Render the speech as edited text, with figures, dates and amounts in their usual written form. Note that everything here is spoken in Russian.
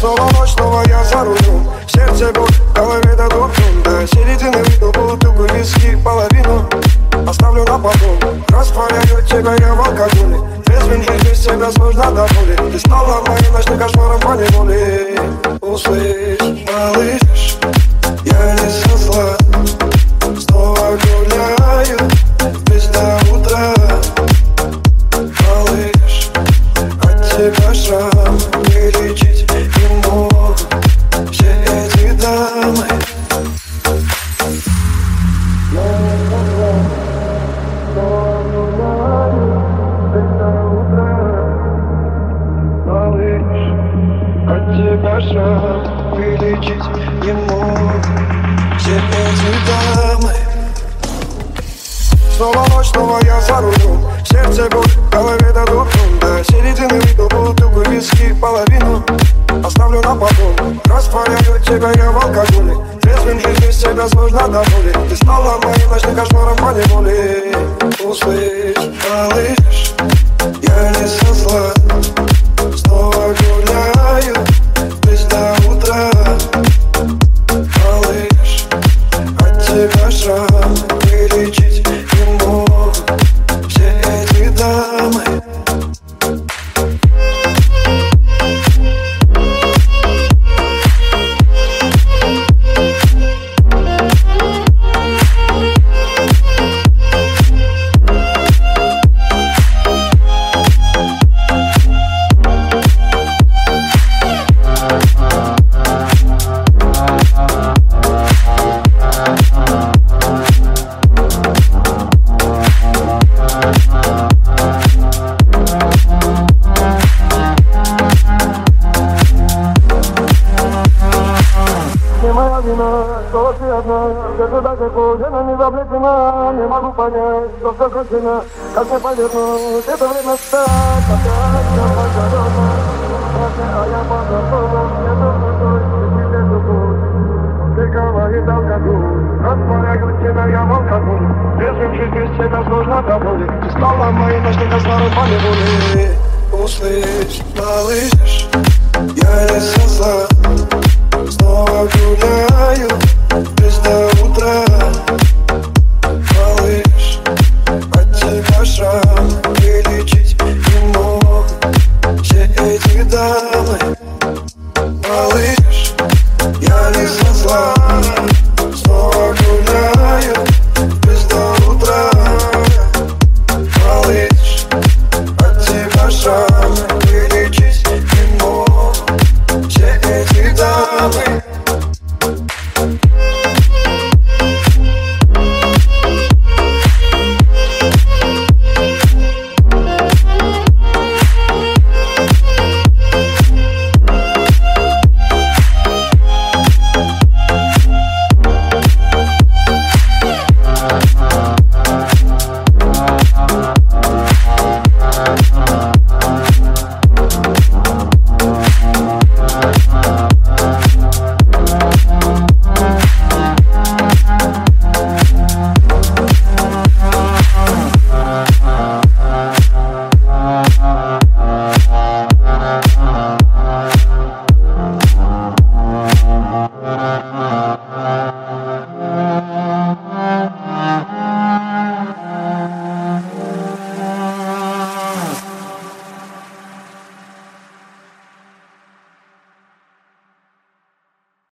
Снова ночь, снова я за рулем. Сердце боль, в голове дадут ум. До середины выпил бутылку виски, половину оставлю на потом. Растворяю тебя я в алкоголе. Трезвым жить без тебя сложно до боли. Ты стала моим ночным кошмаром по неволе. Услышь, малыш, я не со зла. Снова гуляю без до утра. Малыш, от тебя шрам не лечить не могут все эти дамы. Я не со зла. Снова гуляю без до утра. Малыш, от тебя шрам вылечить не могут все эти дамы. Снова ночь, снова я за рулем. Сердце боль, в голове дадут ум. До середины выпил бутылку виски, половину оставлю на потом. Растворяю тебя я в алкоголе. Трезвым жить без тебя сложно до боли. Ты стала моим ночным кошмаром по неволе. Услышь, малыш, я не со зла. Снова гуляю без до утра. Малыш, от тебя шрам вылечить не могут все эти дамы. Не моя вина, что ты одна, где туда, как ужина не заплетена. Не могу понять, что все кончено, как мне повернуть это время стать. Опять я пожалена, а я по-другому. Не нужно тебе любовь, ты говорит алкоголь. Растворяю тебя я в алкоголь. Трезвым жить без тебя сложно до боли. Ты стала моим ночным кошмаром по неволе. Услышь, малыш, я не со зла. Снова гуляю без до утра. Малыш, от тебя шрам вылечить не могут все эти дамы.